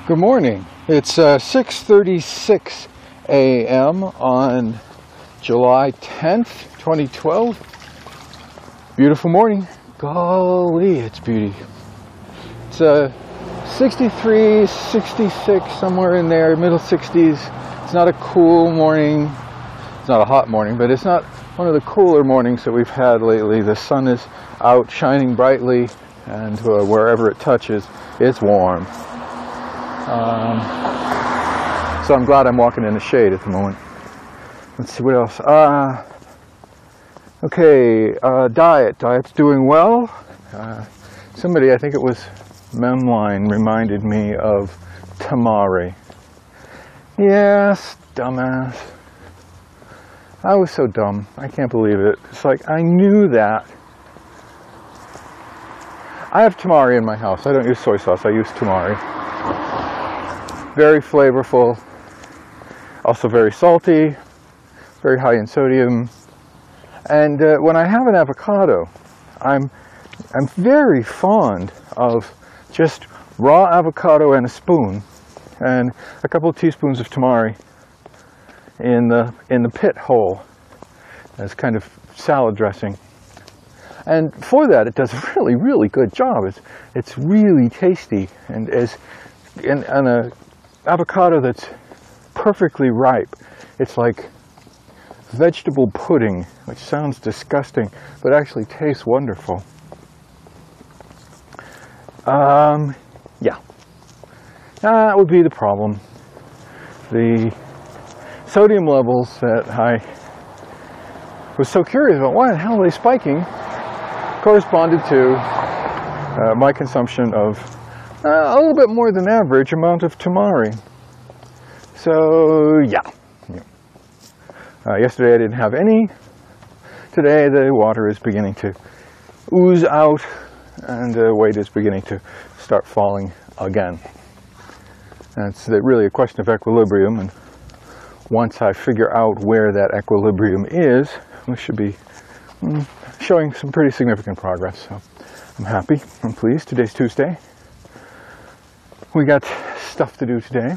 Good morning. It's 6:36 a.m. on July 10th, 2012. Beautiful morning. Golly, it's beauty. It's 63, 66, somewhere in there, middle 60s. It's not a cool morning. It's not a hot morning, but it's not one of the cooler mornings that we've had lately. The sun is out shining brightly, and wherever it touches, it's warm. So I'm glad I'm walking in the shade at the moment. Let's see what else. Diet's doing well. Somebody, I think it was Memline, reminded me of tamari. Yes, dumbass. I was so dumb. I can't believe it. It's like, I knew that. I have tamari in my house. I don't use soy sauce. I use tamari. Very flavorful, also very salty, very high in sodium. And when I have an avocado, I'm very fond of just raw avocado and a spoon, and a couple of teaspoons of tamari in the pit hole as kind of salad dressing. And for that, it does a really, really good job. It's really tasty, and on a avocado that's perfectly ripe, it's like vegetable pudding, which sounds disgusting, but actually tastes wonderful. Yeah, that would be the problem. The sodium levels that I was so curious about, why the hell are they spiking, corresponded to my consumption of a little bit more than average amount of tamari. So yeah. Yesterday I didn't have any. Today the water is beginning to ooze out, and the weight is beginning to start falling again. And it's really a question of equilibrium, and once I figure out where that equilibrium is, we should be showing some pretty significant progress. So I'm happy, I'm pleased. Today's Tuesday. We got stuff to do today.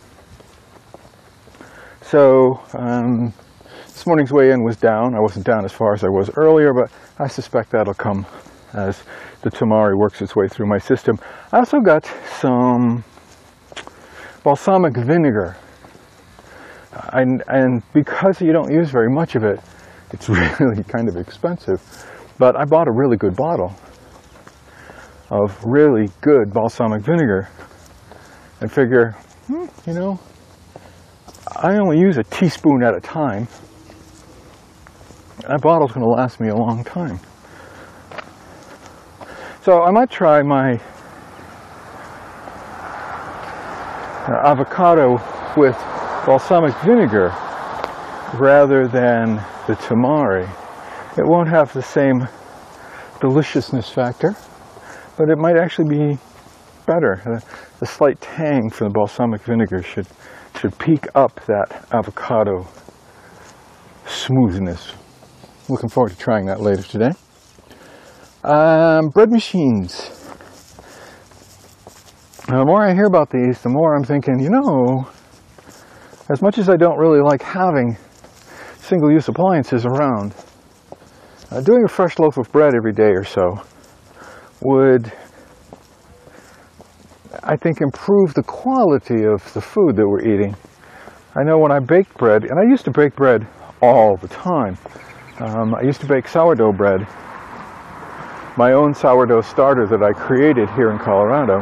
So this morning's weigh-in was down. I wasn't down as far as I was earlier, but I suspect that'll come as the tamari works its way through my system. I also got some balsamic vinegar. And because you don't use very much of it, it's really kind of expensive. But I bought a really good bottle of really good balsamic vinegar. And figure, you know, I only use a teaspoon at a time. That bottle's going to last me a long time. So I might try my avocado with balsamic vinegar rather than the tamari. It won't have the same deliciousness factor, but it might actually be better. The slight tang from the balsamic vinegar should peak up that avocado smoothness. Looking forward to trying that later today. Bread machines. The more I hear about these, the more I'm thinking, you know, as much as I don't really like having single-use appliances around, doing a fresh loaf of bread every day or so would, I think, improve the quality of the food that we're eating. I know when I baked bread, and I used to bake bread all the time. I used to bake sourdough bread, my own sourdough starter that I created here in Colorado.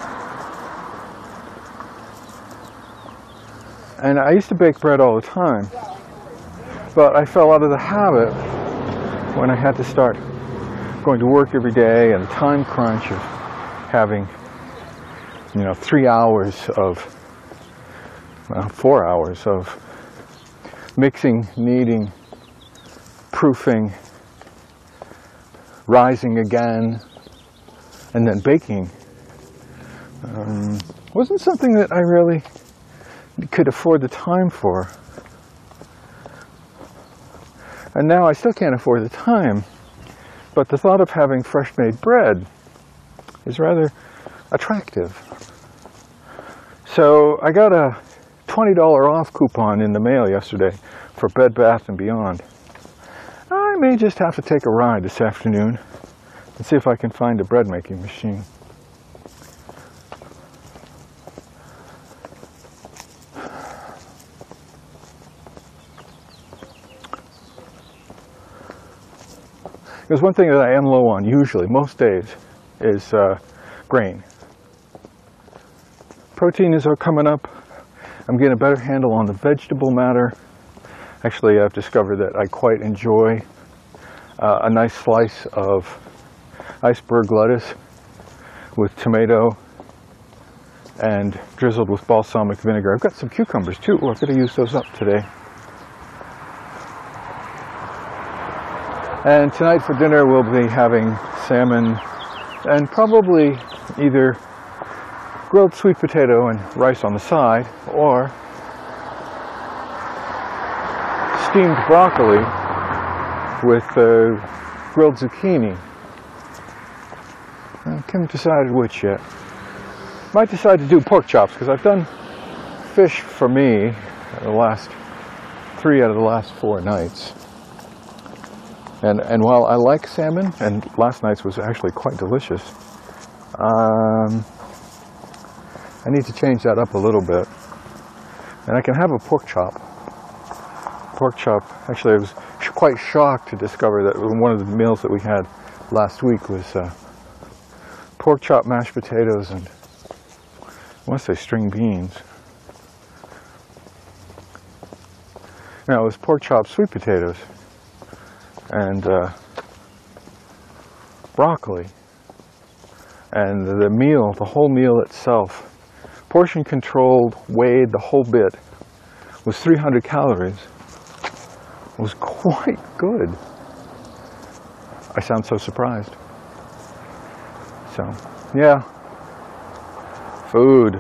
And I used to bake bread all the time, but I fell out of the habit when I had to start going to work every day, and the time crunch of having 3 hours of, 4 hours of mixing, kneading, proofing, rising again, and then baking. Wasn't something that I really could afford the time for. And now I still can't afford the time, but the thought of having fresh made bread is rather attractive. So I got a $20 off coupon in the mail yesterday for Bed Bath & Beyond. I may just have to take a ride this afternoon and see if I can find a bread making machine. Because one thing that I am low on usually, most days, is grain. Protein is coming up. I'm getting a better handle on the vegetable matter. Actually, I've discovered that I quite enjoy a nice slice of iceberg lettuce with tomato and drizzled with balsamic vinegar. I've got some cucumbers too. We're going to use those up today. And tonight for dinner we'll be having salmon and probably either grilled sweet potato and rice on the side or steamed broccoli with grilled zucchini. I haven't decided which yet. Might decide to do pork chops because I've done fish for me the last 3 out of the last 4 nights. And while I like salmon, and last night's was actually quite delicious, I need to change that up a little bit. And I can have a pork chop. Pork chop, actually I was quite shocked to discover that one of the meals that we had last week was pork chop, mashed potatoes, and I want to say string beans. Now it was pork chop, sweet potatoes, and broccoli. And the meal, the whole meal itself, portion controlled, weighed, the whole bit, was 300 calories. It was quite good. I sound so surprised. So, yeah. Food.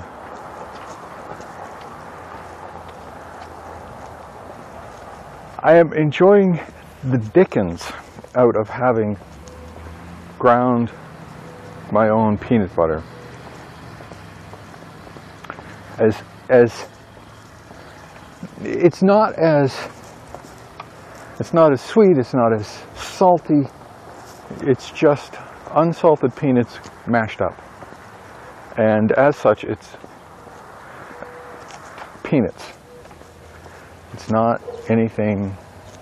I am enjoying the dickens out of having ground my own peanut butter. As it's not as sweet, it's not as salty. It's just unsalted peanuts mashed up. And as such, it's peanuts. It's not anything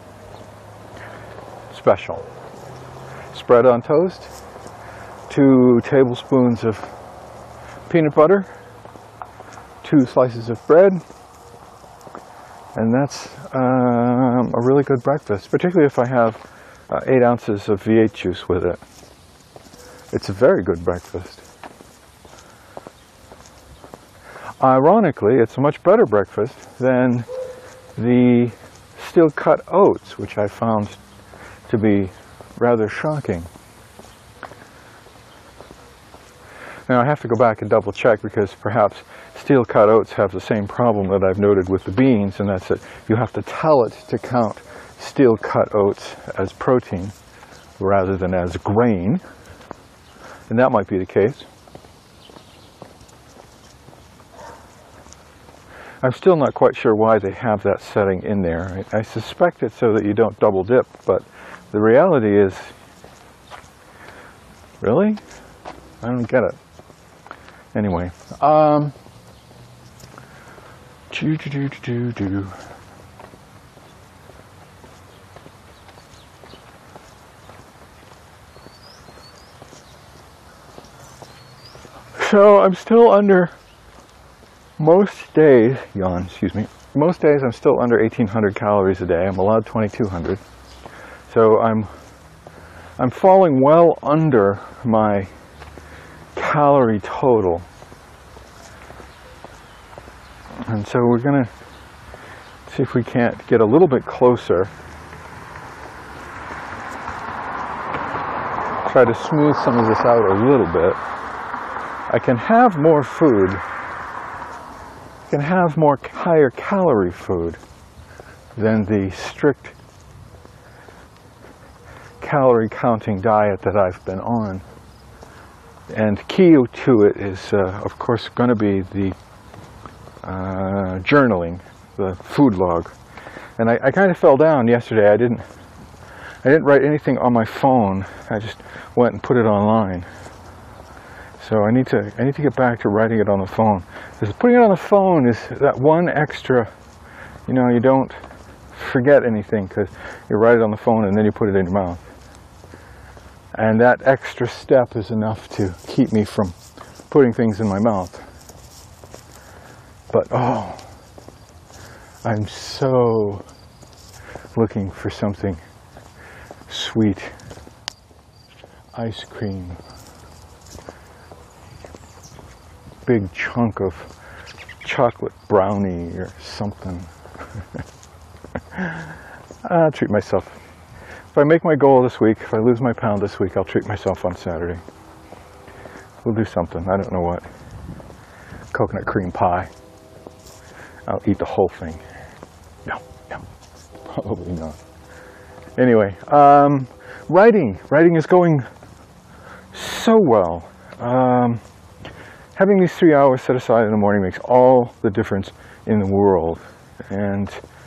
special. Spread on toast, 2 tablespoons of peanut butter, 2 slices of bread, and that's a really good breakfast, particularly if I have 8 ounces of V8 juice with it. It's a very good breakfast. Ironically, it's a much better breakfast than the steel cut oats, which I found to be rather shocking. Now I have to go back and double check because perhaps steel cut oats have the same problem that I've noted with the beans, and that's that you have to tell it to count steel cut oats as protein rather than as grain, and that might be the case. I'm still not quite sure why they have that setting in there. I suspect it's so that you don't double dip, but the reality is, really? I don't get it. Anyway, so I'm still under most days, most days I'm still under 1,800 calories a day. I'm allowed 2,200. So I'm falling well under my calorie total. And so we're going to see if we can't get a little bit closer. Try to smooth some of this out a little bit. I can have more food. I can have more higher calorie food than the strict calorie counting diet that I've been on. And key to it is, of course, going to be the journaling, the food log. And I kind of fell down yesterday. I didn't write anything on my phone. I just went and put it online. So I need to get back to writing it on the phone. Because putting it on the phone is that one extra, you don't forget anything because you write it on the phone and then you put it in your mouth. And that extra step is enough to keep me from putting things in my mouth. But oh, I'm so looking for something sweet. Ice cream. Big chunk of chocolate brownie or something. I'll treat myself. If I make my goal this week, if I lose my pound this week, I'll treat myself on Saturday. We'll do something. I don't know what. Coconut cream pie. I'll eat the whole thing. No, probably not. Anyway, writing. Writing is going so well. Having these 3 hours set aside in the morning makes all the difference in the world. And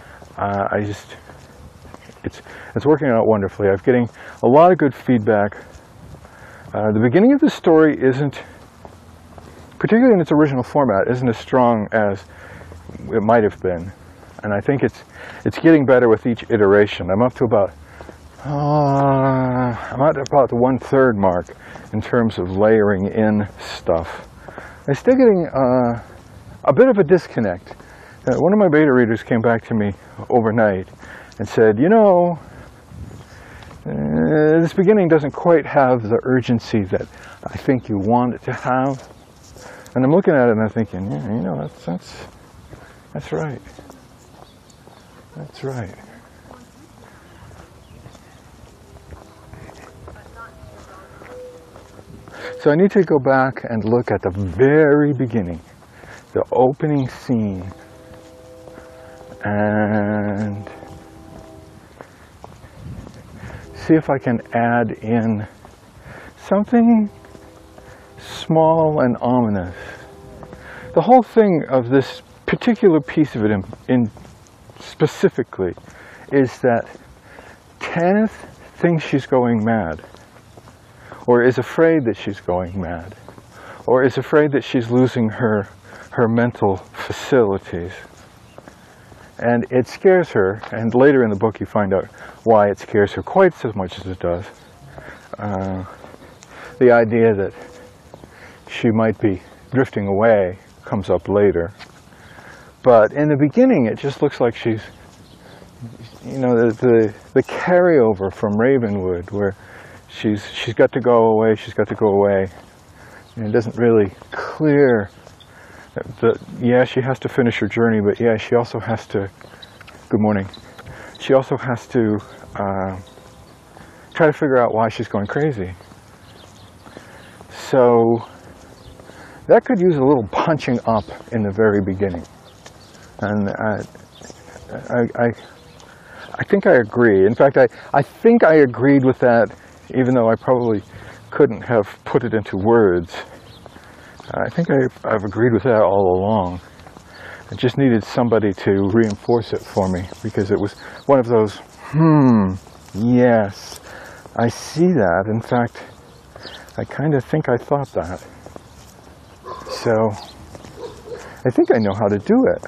it's working out wonderfully. I'm getting a lot of good feedback. The beginning of the story isn't, particularly in its original format, isn't as strong as it might have been. And I think it's getting better with each iteration. I'm up to about the 1/3 mark in terms of layering in stuff. I'm still getting a bit of a disconnect. One of my beta readers came back to me overnight and said, this beginning doesn't quite have the urgency that I think you want it to have. And I'm looking at it and I'm thinking, yeah, that's right. That's right. So I need to go back and look at the very beginning, the opening scene, and see if I can add in something small and ominous. The whole thing of this particular piece of it in specifically is that Tanith thinks she's going mad, or is afraid that she's going mad, or is afraid that she's losing her mental facilities. And it scares her, and later in the book you find out why it scares her quite as much as it does. The idea that she might be drifting away comes up later. But in the beginning it just looks like she's, the carryover from Ravenwood, where she's got to go away, and it doesn't really clear that, yeah, she has to finish her journey, but yeah, she also has to, good morning, she also has to try to figure out why she's going crazy. So that could use a little punching up in the very beginning. And I think I agree. In fact, I think I agreed with that, even though I probably couldn't have put it into words. I think I've agreed with that all along. I just needed somebody to reinforce it for me, because it was one of those, yes, I see that. In fact, I kind of think I thought that. So I think I know how to do it.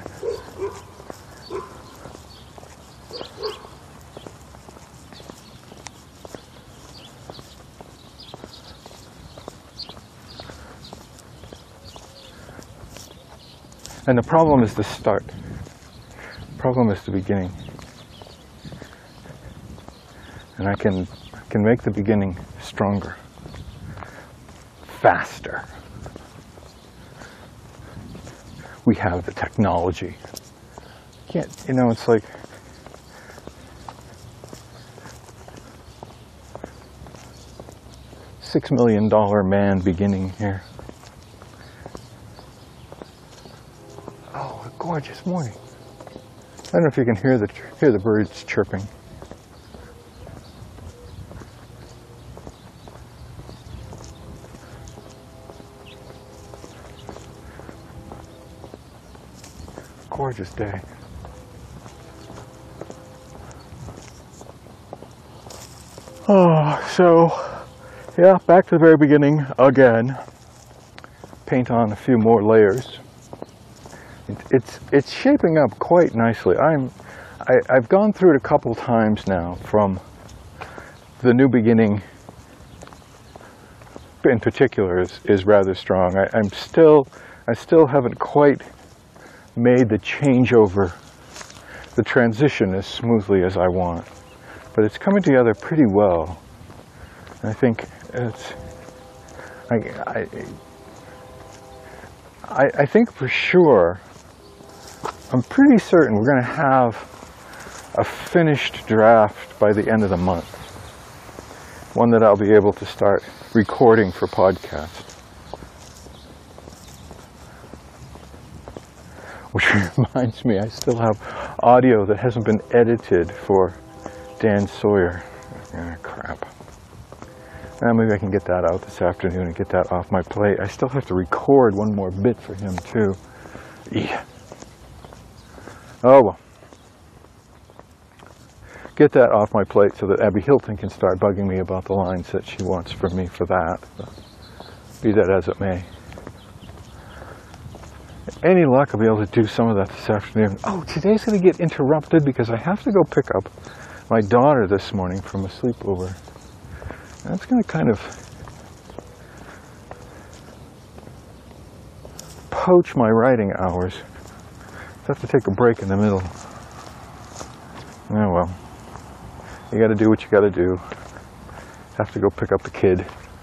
And the problem is the start. The problem is the beginning. And I can make the beginning stronger, faster. We have the technology. It's like $6 million man beginning here. Oh, a gorgeous morning. I don't know if you can hear the birds chirping. gorgeous day. Oh, so yeah, back to the very beginning again. Paint on a few more layers. It's shaping up quite nicely. I've gone through it a couple times now. From the new beginning in particular is rather strong. I still haven't quite made the changeover, the transition as smoothly as I want, but it's coming together pretty well. And I think it's I think for sure, I'm pretty certain we're going to have a finished draft by the end of the month. One that I'll be able to start recording for podcast. Which reminds me, I still have audio that hasn't been edited for Dan Sawyer. Ah, crap. Maybe I can get that out this afternoon and get that off my plate. I still have to record one more bit for him too. Yeah. Oh well. Get that off my plate so that Abby Hilton can start bugging me about the lines that she wants from me for that. But be that as it may. Any luck, I'll be able to do some of that this afternoon. Oh, today's going to get interrupted because I have to go pick up my daughter this morning from a sleepover. That's going to kind of poach my writing hours. I have to take a break in the middle. Oh well. You got to do what you got to do. Have to go pick up the kid.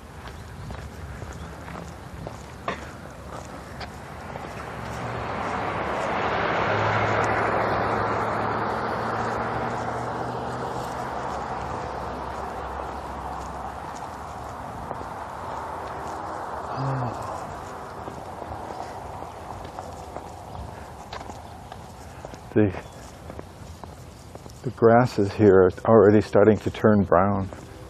The grasses here are already starting to turn brown.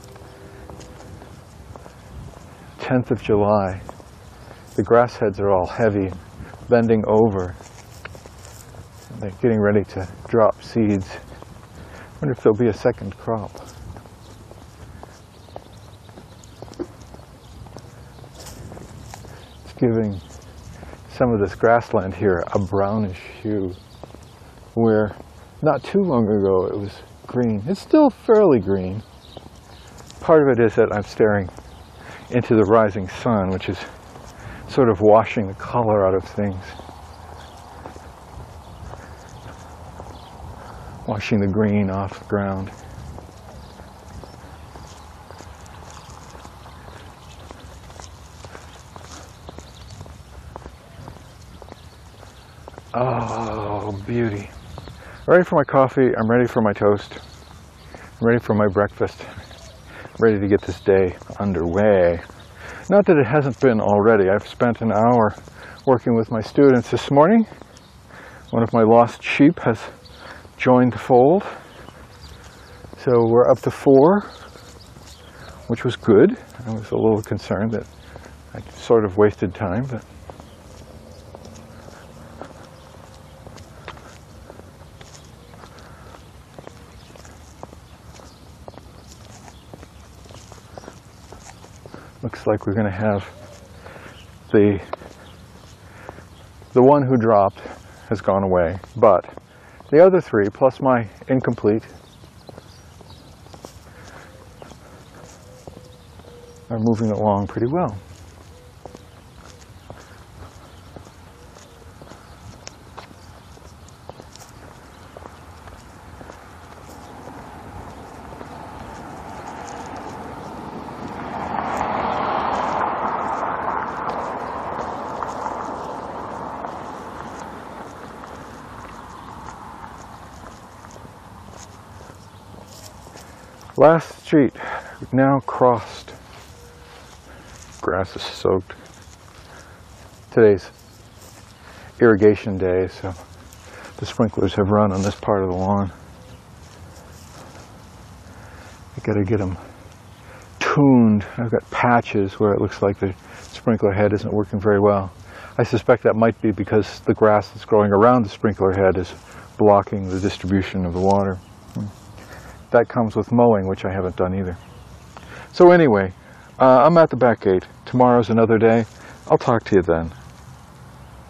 10th of July. The grass heads are all heavy, bending over. They're getting ready to drop seeds. I wonder if there'll be a second crop. It's giving some of this grassland here a brownish hue, where not too long ago it was green. It's still fairly green. Part of it is that I'm staring into the rising sun, which is sort of washing the color out of things. Washing the green off the ground. Oh, beauty. Ready for my coffee, I'm ready for my toast, I'm ready for my breakfast, I'm ready to get this day underway. Not that it hasn't been already. I've spent an hour working with my students this morning. One of my lost sheep has joined the fold. So we're up to 4, which was good. I was a little concerned that I sort of wasted time, but looks like we're going to have the one who dropped has gone away, but the other 3 plus my incomplete are moving along pretty well. Last street, we've now crossed. Grass is soaked. Today's irrigation day, so the sprinklers have run on this part of the lawn. I gotta get them tuned. I've got patches where it looks like the sprinkler head isn't working very well. I suspect that might be because the grass that's growing around the sprinkler head is blocking the distribution of the water. That comes with mowing, which I haven't done either. So anyway, I'm at the back gate. Tomorrow's another day. I'll talk to you then.